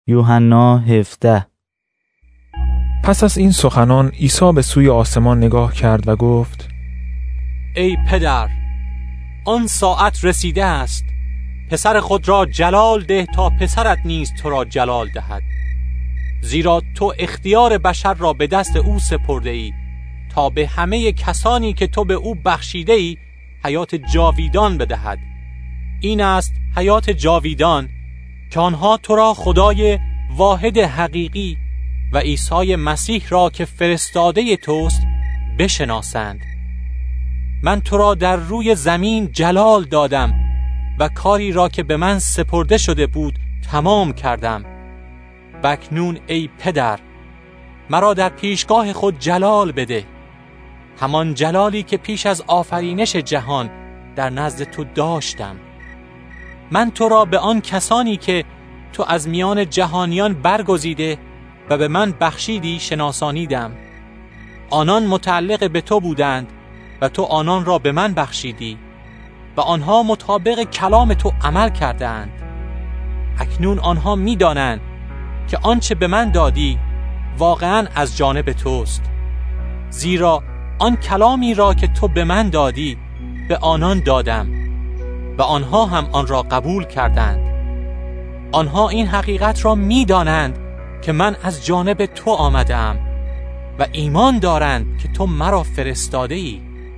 یوحنا 17. پس از این سخنان عیسی به سوی آسمان نگاه کرد و گفت: ای پدر، آن ساعت رسیده است. پسر خود را جلال ده تا پسرت نیز تو را جلال دهد، زیرا تو اختیار بشر را به دست او سپرده ای تا به همه کسانی که تو به او بخشیده ای حیات جاویدان بدهد. این است حیات جاویدان، که آنها تو را خدای واحد حقیقی و عیسی مسیح را که فرستاده توست بشناسند. من تو را در روی زمین جلال دادم و کاری را که به من سپرده شده بود تمام کردم. و اکنون ای پدر، مرا در پیشگاه خود جلال بده، همان جلالی که پیش از آفرینش جهان در نزد تو داشتم. من تو را به آن کسانی که تو از میان جهانیان برگزیده و به من بخشیدی شناسانیدم. آنان متعلق به تو بودند و تو آنان را به من بخشیدی و آنها مطابق کلام تو عمل کردند. اکنون آنها می دانند که آنچه به من دادی واقعا از جانب توست، زیرا آن کلامی را که تو به من دادی به آنان دادم و آنها هم آن را قبول کردند. آنها این حقیقت را می دانند که من از جانب تو آمدم و ایمان دارند که تو مرا فرستاده ای.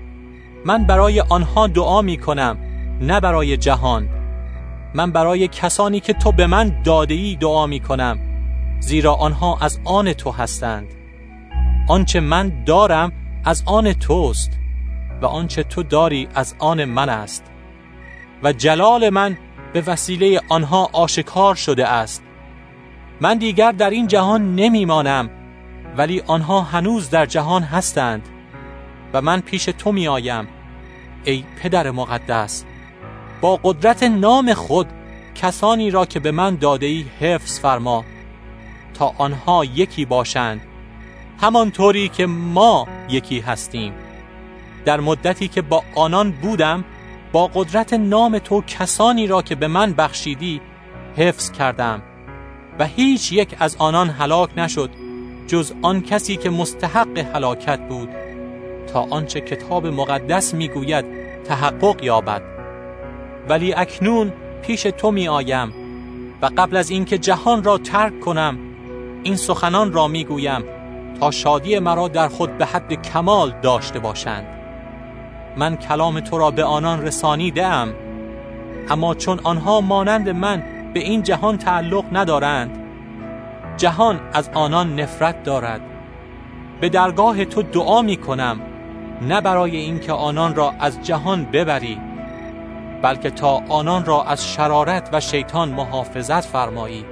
من برای آنها دعا می کنم، نه برای جهان. من برای کسانی که تو به من داده ای دعا می کنم، زیرا آنها از آن تو هستند. آنچه من دارم از آن توست و آنچه تو داری از آن من است و جلال من به وسیله آنها آشکار شده است. من دیگر در این جهان نمی مانم، ولی آنها هنوز در جهان هستند و من پیش تو می آیم. ای پدر مقدس، با قدرت نام خود کسانی را که به من داده ای حفظ فرما تا آنها یکی باشند، همانطوری که ما یکی هستیم. در مدتی که با آنان بودم با قدرت نام تو کسانی را که به من بخشیدی حفظ کردم و هیچ یک از آنان هلاک نشد جز آن کسی که مستحق هلاکت بود، تا آنچه کتاب مقدس میگوید تحقق یابد. ولی اکنون پیش تو می آیم و قبل از اینکه جهان را ترک کنم این سخنان را میگویم تا شادی مرا در خود به حد کمال داشته باشند. من کلام تو را به آنان رسانیده‌ام، اما چون آنها مانند من به این جهان تعلق ندارند، جهان از آنان نفرت دارد. به درگاه تو دعا می کنم، نه برای اینکه آنان را از جهان ببری، بلکه تا آنان را از شرارت و شیطان محافظت فرمایی.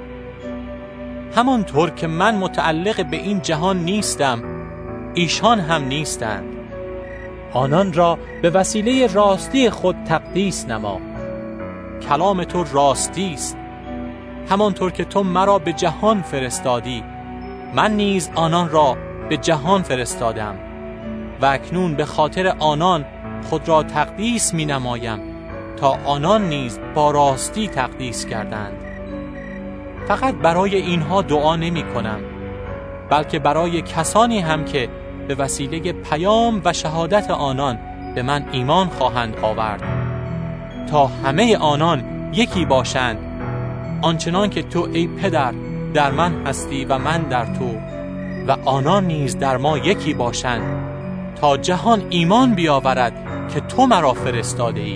همانطور که من متعلق به این جهان نیستم، ایشان هم نیستند. آنان را به وسیله راستی خود تقدیس نما. کلام تو راستی است. همانطور که تو مرا به جهان فرستادی، من نیز آنان را به جهان فرستادم و اکنون به خاطر آنان خود را تقدیس می نمایم تا آنان نیز با راستی تقدیس کردند. فقط برای اینها دعا نمی کنم، بلکه برای کسانی هم که به وسیله پیام و شهادت آنان به من ایمان خواهند آورد، تا همه آنان یکی باشند، آنچنان که تو ای پدر در من هستی و من در تو و آنان نیز در ما یکی باشند، تا جهان ایمان بیاورد که تو مرا فرستاده ای.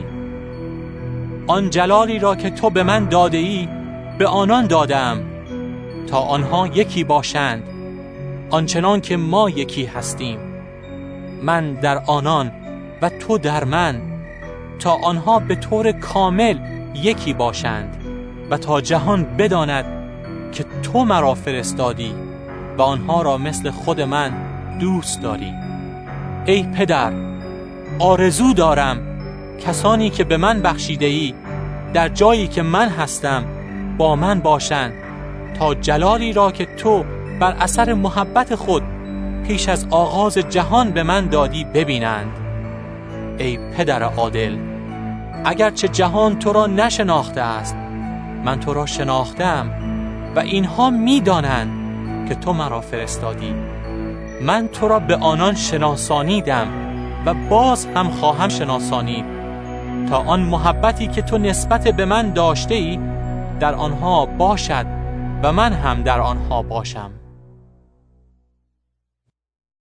آن جلالی را که تو به من داده ای به آنان دادم، تا آنها یکی باشند آنچنان که ما یکی هستیم، من در آنان و تو در من، تا آنها به طور کامل یکی باشند و تا جهان بداند که تو مرا فرستادی و آنها را مثل خود من دوست داری. ای پدر، آرزو دارم کسانی که به من بخشیده ای در جایی که من هستم با من باشند، تا جلالی را که تو بر اثر محبت خود پیش از آغاز جهان به من دادی ببینند. ای پدر عادل، اگرچه جهان تو را نشناخته است، من تو را شناختم و اینها می‌دانند که تو مرا فرستادی. من تو را به آنان شناسانیدم و باز هم خواهم شناسانید، تا آن محبتی که تو نسبت به من داشته ای در آنها باشد و من هم در آنها باشم.